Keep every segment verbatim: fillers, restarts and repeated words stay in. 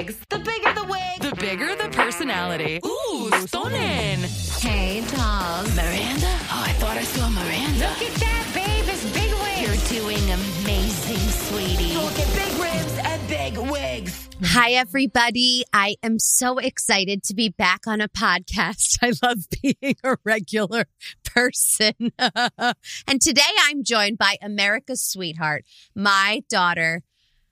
wigs. The bigger the wig, the bigger the personality. Ooh, stunning. Hey, dolls. Miranda? Oh, I thought I saw Miranda. Look at that, babe. It's big wigs. You're doing amazing, sweetie. Look at big ribs and big wigs. Hi, everybody. I am so excited to be back on a podcast. I love being a regular person. And today I'm joined by America's sweetheart, my daughter.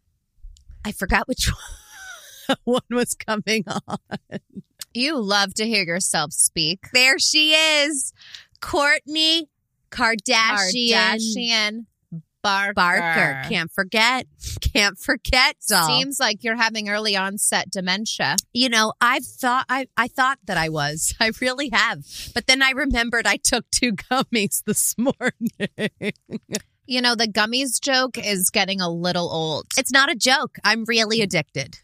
I forgot which one was coming on. You love to hear yourself speak. There she is, Kourtney Kardashian. Kardashian Barker. Barker. Can't forget. Can't forget, doll. Seems like you're having early onset dementia. You know, I've thought I, I thought that I was. I really have. But then I remembered I took two gummies this morning. You know, the gummies joke is getting a little old. It's not a joke. I'm really addicted.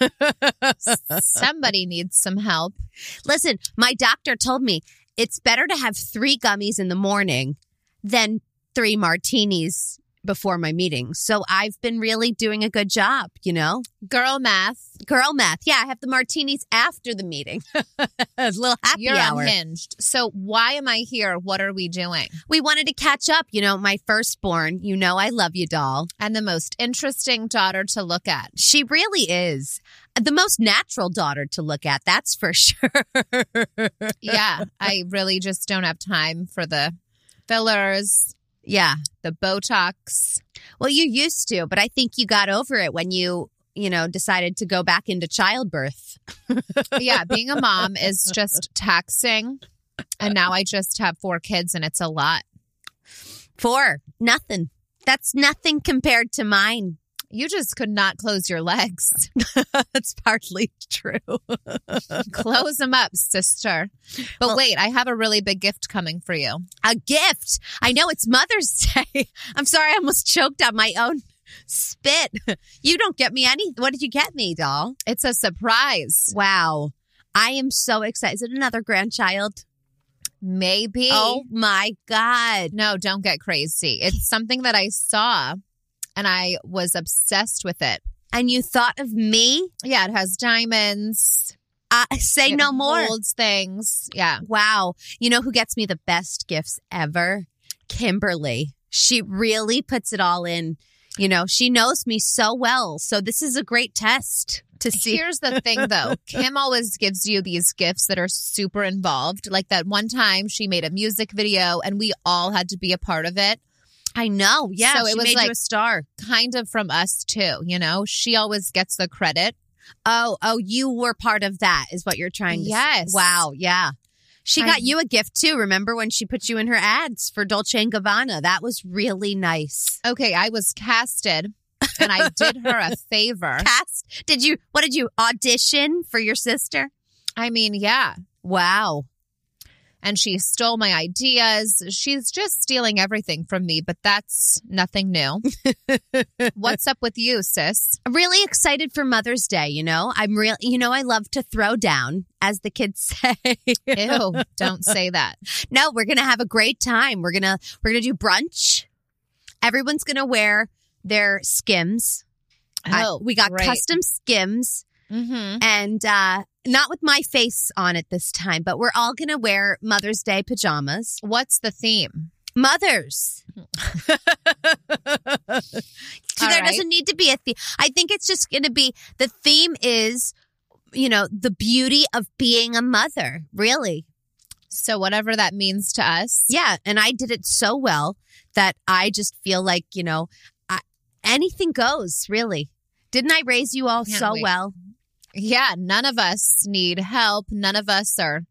Somebody needs some help. Listen, my doctor told me it's better to have three gummies in the morning than three martinis before my meeting. So I've been really doing a good job, you know? Girl math. Girl math. Yeah, I have the martinis after the meeting. A little happy You're hour. unhinged. So why am I here? What are we doing? We wanted to catch up. You know, my firstborn, you know I love you, doll. And the most interesting daughter to look at. She really is. The most natural daughter to look at, that's for sure. Yeah, I really just don't have time for the fillers. Yeah. The Botox. Well, you used to, but I think you got over it when you, you know, decided to go back into childbirth. Yeah, being a mom is just taxing. And now I just have four kids and it's a lot. Four. Nothing. That's nothing compared to mine. You just could not close your legs. That's partly true. Close them up, sister. But Well, wait, I have a really big gift coming for you. A gift. I know it's Mother's Day. I'm sorry, I almost choked on my own spit. You don't get me any. What did you get me, doll? It's a surprise. Wow. I am so excited. Is it another grandchild? Maybe. Oh, my God. No, don't get crazy. It's something that I saw and I was obsessed with it. And you thought of me? Yeah, it has diamonds. Uh, say It no more. holds things. Yeah. Wow. You know who gets me the best gifts ever? Kimberly. She really puts it all in. You know, she knows me so well. So this is a great test to see. Here's the thing, though. Kim always gives you these gifts that are super involved. Like that one time she made a music video and we all had to be a part of it. I know. Yeah. So it she was made like- you a star. Kind of from us, too. You know, she always gets the credit. Oh, oh, you were part of that is what you're trying to Yes. say. Wow. Yeah. She I- got you a gift too. Remember when she put you in her ads for Dolce and Gabbana? That was really nice. Okay, I was casted and I did her a favor. Cast? Did you, what did you audition for your sister? I mean, yeah. Wow. And she stole my ideas. She's just stealing everything from me, but that's nothing new. What's up with you, sis? I'm really excited for Mother's Day, you know? I'm real, you know, I love to throw down, as the kids say. Ew, don't say that. No, we're going to have a great time. We're going to, we're going to do brunch. Everyone's going to wear their Skims. I- Oh, we got great. custom Skims. Mm-hmm. And uh, not with my face on it this time, but we're all going to wear Mother's Day pajamas. What's the theme? Mothers. So All there right. doesn't need to be a theme. I think it's just going to be, the theme is, you know, the beauty of being a mother, really. So whatever that means to us. Yeah. And I did it so well that I just feel like, you know, I, anything goes, really. Didn't I raise you all Can't so wait. well? Yeah, none of us need help. None of us are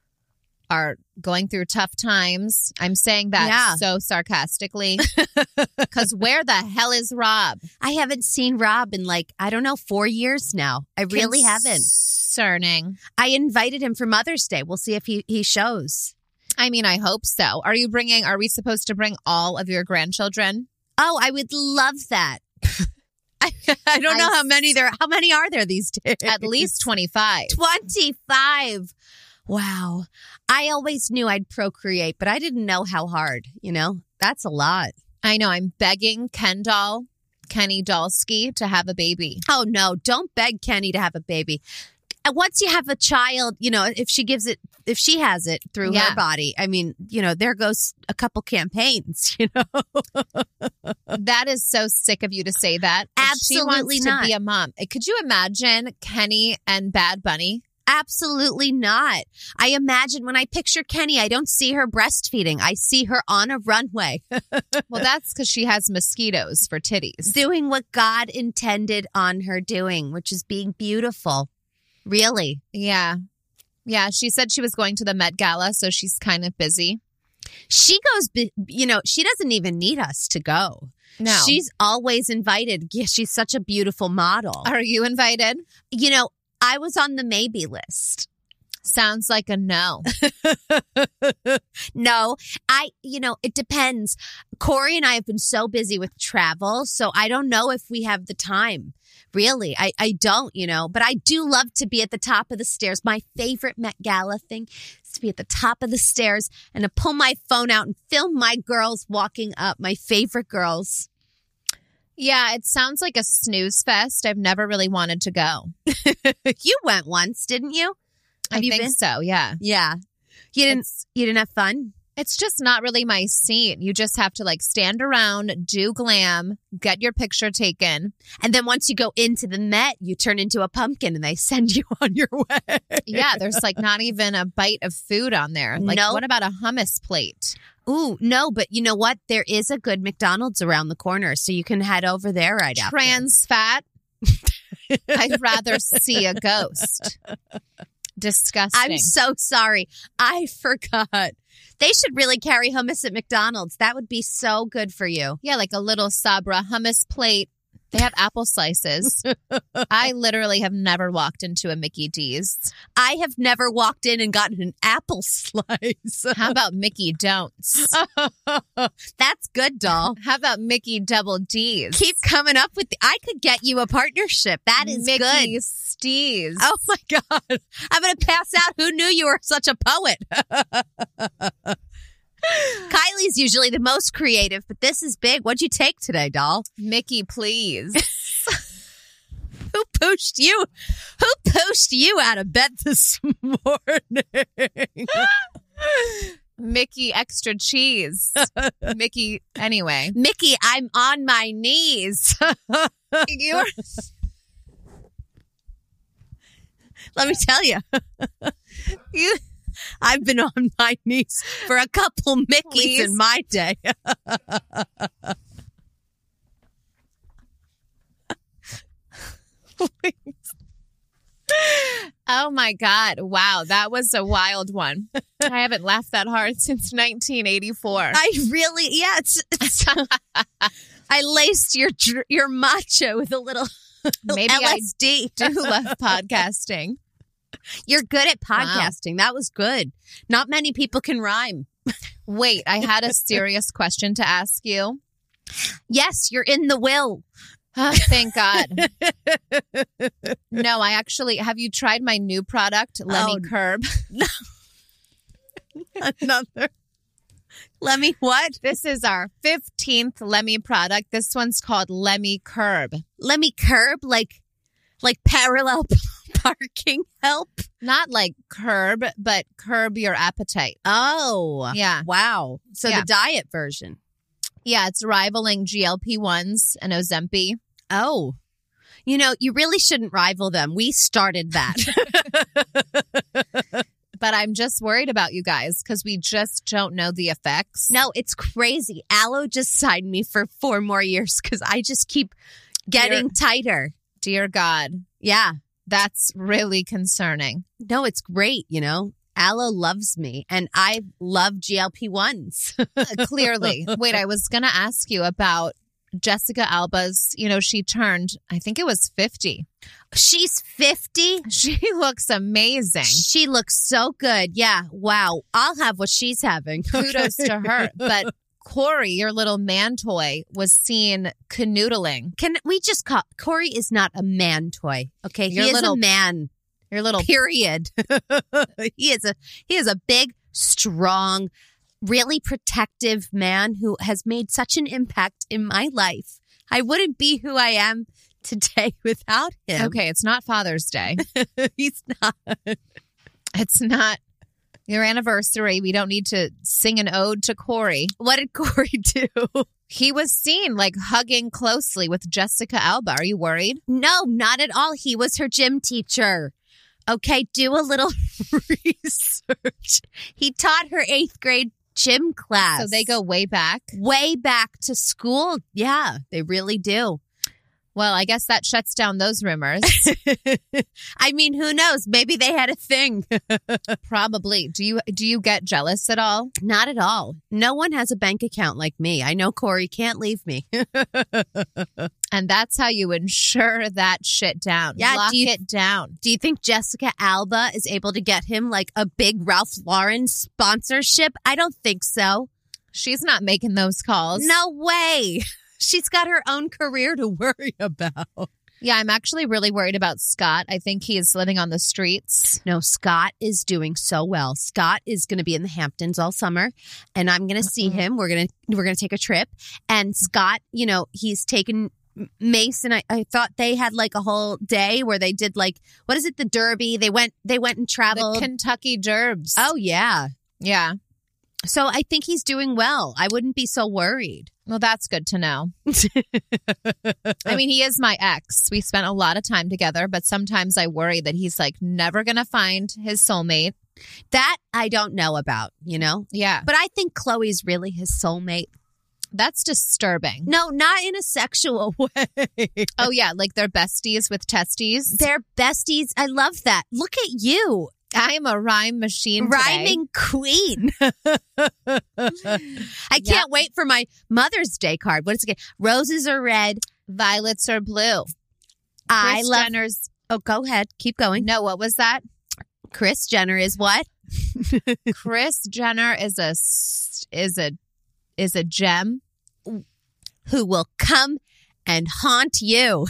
are going through tough times. I'm saying that Yeah. so sarcastically. Because where the hell is Rob? I haven't seen Rob in like, I don't know, four years now. I really haven't. Concerning. I invited him for Mother's Day. We'll see if he, he shows. I mean, I hope so. Are you bringing, are we supposed to bring all of your grandchildren? Oh, I would love that. I, I don't I know how s- many there, how many are there these days? At least twenty-five. twenty-five. Wow. I always knew I'd procreate, but I didn't know how hard, you know? That's a lot. I know. I'm begging Ken doll. Kenny Dalsky to have a baby. Oh, no, don't beg Kenny to have a baby. And once you have a child, you know, if she gives it, if she has it through Yeah. her body, I mean, you know, there goes a couple campaigns, you know. That is so sick of you to say that. Absolutely she wants not. to be a mom. Could you imagine Kenny and Bad Bunny? Absolutely not. I imagine when I picture Kenny, I don't see her breastfeeding. I see her on a runway Well, that's because she has mosquitoes for titties. doing what God intended on her doing, which is being beautiful. Really. Yeah. Yeah. She said she was going to the Met Gala, so she's kind of busy. She goes, bu- you know, she doesn't even need us to go. No. She's always invited. Yeah, she's such a beautiful model. Are you invited? You know, I was on the maybe list. Sounds like a no. No, I, you know, it depends. Corey and I have been so busy with travel, so I don't know if we have the time. Really, I, I don't, you know, but I do love to be at the top of the stairs. My favorite Met Gala thing is to be at the top of the stairs and to pull my phone out and film my girls walking up, my favorite girls. Yeah, it sounds like a snooze fest. I've never really wanted to go. You went once, didn't you? Have I you think been? so, yeah. Yeah. You didn't, It's- you didn't have fun? It's just not really my scene. You just have to like stand around, do glam, get your picture taken. And then once you go into the Met, you turn into a pumpkin and they send you on your way. Yeah, there's like not even a bite of food on there. Like, Nope. what about a hummus plate? Ooh, no, but you know what? There is a good McDonald's around the corner, so you can head over there right after. Trans fat. I'd rather see a ghost. Disgusting. I'm so sorry. I forgot. They should really carry hummus at McDonald's. That would be so good for you. Yeah, like a little Sabra hummus plate. They have apple slices. I literally have never walked into a Mickey D's. I have never walked in and gotten an apple slice. How about Mickey Don'ts? That's good, doll. How about Mickey Double D's? Keep coming up with the, I could get you a partnership. That is Mickey good. Steez. Oh my God. I'm going to pass out. Who knew you were such a poet? Kylie's usually the most creative, but this is big. What'd you take today, doll? Mickey, please. Who pushed you? Who pushed you out of bed this morning? Mickey extra cheese. Mickey, anyway. Mickey, I'm on my knees. You're Let me tell you. you I've been on my knees for a couple Mickeys Please. in my day. Oh my God. Wow. That was a wild one. I haven't laughed that hard since nineteen eighty-four. I really, yeah, it's, it's I laced your dr- your matcha with a little Maybe L S D. I do love podcasting. You're good at podcasting. That was good. Not many people can rhyme. Wait, I had a serious question to ask you. Yes, you're in the will. Oh, thank God. No, I actually, have you tried my new product, Lemmy Oh. Curb? Another. Let me what? This is our fifteenth Lemmy product. This one's called Lemmy Curb. Let me curb like like parallel parking help. Not like curb, but curb your appetite. Oh. Yeah. Wow. So Yeah. the diet version. Yeah, it's rivaling G L P ones and Ozempic. Oh. You know, you really shouldn't rival them. We started that. But I'm just worried about you guys because we just don't know the effects. No, it's crazy. Aloe just signed me for four more years because I just keep getting Dear- tighter. Dear God, Yeah. that's really concerning. No, it's great, you know. Aloe loves me and I love G L P ones. Clearly. Wait, I was going to ask you about Jessica Alba's, you know, she turned, I think it was fifty. She's fifty. She looks amazing. She looks so good. Yeah. Wow. I'll have what she's having. Kudos to her. But Corey, your little man toy, was seen canoodling. Can we just call Corey is not a man toy. Okay. Your he is little- a man. Your little Period. he is a he is a big, strong, really protective man who has made such an impact in my life. I wouldn't be who I am today without him. Okay, it's not Father's Day. He's not. It's not your anniversary. We don't need to sing an ode to Corey. What did Corey do? He was seen like hugging closely with Jessica Alba. Are you worried? No, not at all. He was her gym teacher. Okay, do a little research. He taught her eighth grade gym class. So they go way back. Way back to school. Yeah, they really do. Well, I guess that shuts down those rumors. I mean, who knows? Maybe they had a thing. Probably. Do you do you get jealous at all? Not at all. No one has a bank account like me. I know Corey can't leave me. And that's how you ensure that shit down. Yeah, Lock do you- it down. Do you think Jessica Alba is able to get him like a big Ralph Lauren sponsorship? I don't think so. She's not making those calls. No way. She's got her own career to worry about. Yeah, I'm actually really worried about Scott. I think he is living on the streets. No, Scott is doing so well. Scott is going to be in the Hamptons all summer, and I'm going to see Uh-uh. him. We're going to we're going to take a trip, and Scott, you know, he's taken Mason. I, I thought they had like a whole day where they did like what is it, the Derby? They went they went and traveled. The Kentucky Derbs. Oh yeah, yeah. so I think he's doing well. I wouldn't be so worried. Well, that's good to know. I mean, he is my ex. We spent a lot of time together, but sometimes I worry that he's like never going to find his soulmate. That I don't know about, you know? Yeah. But I think Chloe's really his soulmate. That's disturbing. No, not in a sexual way. Oh, yeah. Like they're besties with testes. They're besties. I love that. Look at you. I am a rhyme machine today. Rhyming queen. I can't Yep. wait for my Mother's Day card. What is it again? Roses are red. Violets are blue. I Kris love. Jenner's. Oh, go ahead. Keep going. No, what was that? Kris Jenner is what? Kris Jenner is a s- is a is a gem. Who will come and haunt you?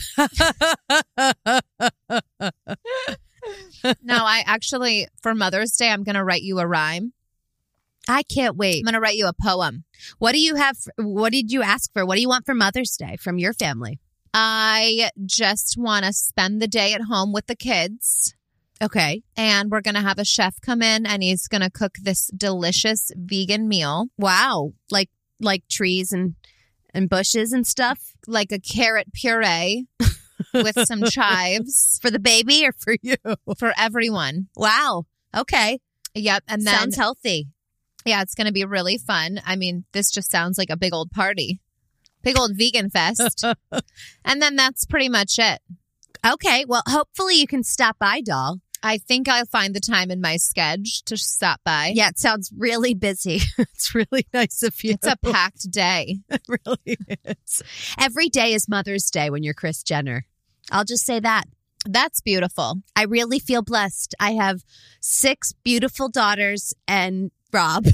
No, I actually for Mother's Day I'm going to write you a rhyme. I can't wait. I'm going to write you a poem. What do you have? What did you ask for? What do you want for Mother's Day from your family? I just want to spend the day at home with the kids. Okay. And we're going to have a chef come in and he's going to cook this delicious vegan meal. Wow. Like like trees and and bushes and stuff Like a carrot puree with some chives for the baby or for you? for everyone. Wow. Okay. Yep. And then, Sounds healthy. yeah, it's going to be really fun. I mean, this just sounds like a big old party. Big old vegan fest. And then that's pretty much it. Okay. Well, hopefully you can stop by, doll. I think I'll find the time in my schedule to stop by. Yeah, it sounds really busy. It's really nice of you. It's a packed day. It really is. Every day is Mother's Day when you're Kris Jenner. I'll just say that. That's beautiful. I really feel blessed. I have six beautiful daughters and Rob.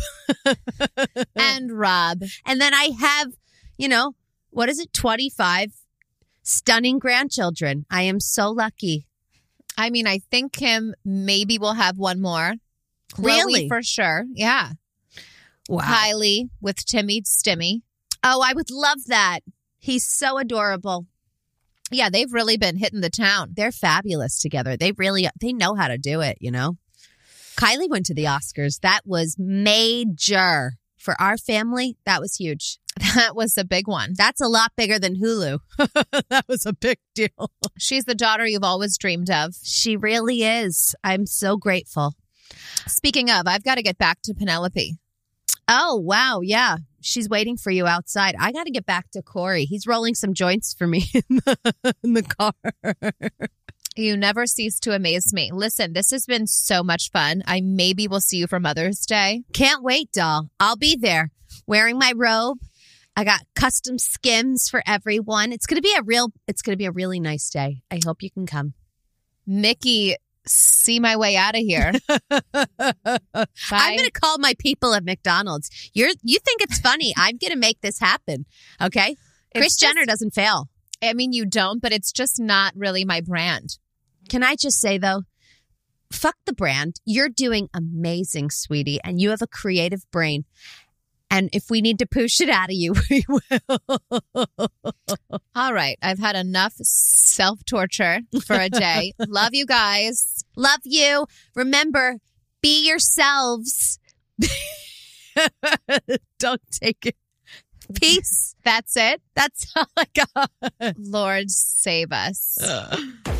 And Rob. And then I have, you know, what is it, twenty-five stunning grandchildren. I am so lucky. I mean, I think Kim maybe will have one more. Chloe Really? for sure. Yeah. Wow. Kylie with Timmy Stimmy. Oh, I would love that. He's so adorable. Yeah, they've really been hitting the town. They're fabulous together. They really, they know how to do it, you know? Kylie went to the Oscars. That was major. For our family, that was huge. That was a big one. That's a lot bigger than Hulu. That was a big deal. She's the daughter you've always dreamed of. She really is. I'm so grateful. Speaking of, I've got to get back to Penelope. Oh, wow. Yeah. She's waiting for you outside. I got to get back to Corey. He's rolling some joints for me in the, in the car. You never cease to amaze me. Listen, this has been so much fun. I maybe will see you for Mother's Day. Can't wait, doll. I'll be there wearing my robe. I got custom skims for everyone. It's going to be a real, it's going to be a really nice day. I hope you can come. Mickey, see my way out of here. I'm going to call my people at McDonald's. You're, you think it's funny. I'm going to make this happen. Okay. Kris just- Jenner doesn't fail. I mean, you don't, but it's just not really my brand. Can I just say, though, fuck the brand. You're doing amazing, sweetie, and you have a creative brain. And if we need to push it out of you, we will. All right. I've had enough self-torture for a day. Love you guys. Love you. Remember, be yourselves. Don't take it. Peace. That's it. That's all I got. Lord, save us.